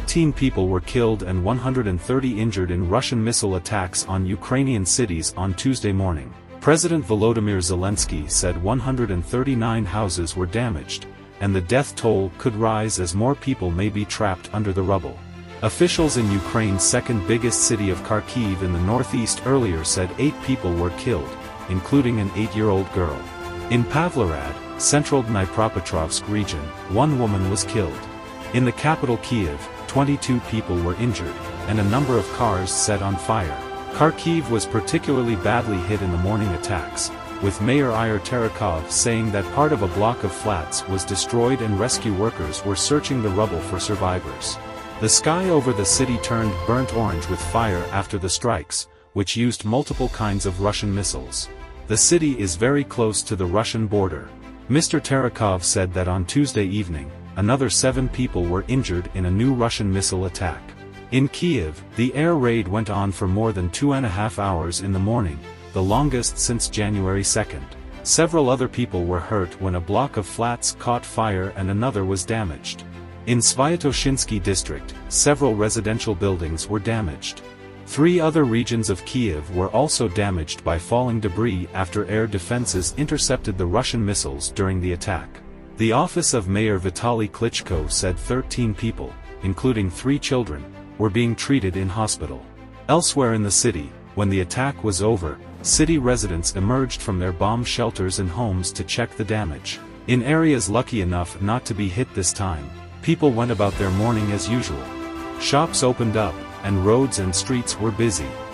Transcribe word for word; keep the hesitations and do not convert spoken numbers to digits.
thirteen people were killed and one hundred thirty injured in Russian missile attacks on Ukrainian cities on Tuesday morning. President Volodymyr Zelensky said one hundred thirty-nine houses were damaged, and the death toll could rise as more people may be trapped under the rubble. Officials in Ukraine's second biggest city of Kharkiv in the northeast earlier said eight people were killed, including an eight-year-old girl. In Pavlorad, central Dnipropetrovsk region, one woman was killed. In the capital Kyiv, twenty-two people were injured, and a number of cars set on fire. Kharkiv was particularly badly hit in the morning attacks, with Mayor Ihor Terekhov saying that part of a block of flats was destroyed and rescue workers were searching the rubble for survivors. The sky over the city turned burnt orange with fire after the strikes, which used multiple kinds of Russian missiles. The city is very close to the Russian border. Mister Terekhov said that on Tuesday evening, another seven people were injured in a new Russian missile attack. In Kyiv, the air raid went on for more than two and a half hours in the morning, the longest since January second. Several other people were hurt when a block of flats caught fire and another was damaged. In Sviatoshinsky district, several residential buildings were damaged. Three other regions of Kyiv were also damaged by falling debris after air defenses intercepted the Russian missiles during the attack. The office of Mayor Vitaly Klitschko said thirteen people, including three children, were being treated in hospital. Elsewhere in the city, when the attack was over, city residents emerged from their bomb shelters and homes to check the damage. In areas lucky enough not to be hit this time, people went about their morning as usual. Shops opened up, and roads and streets were busy.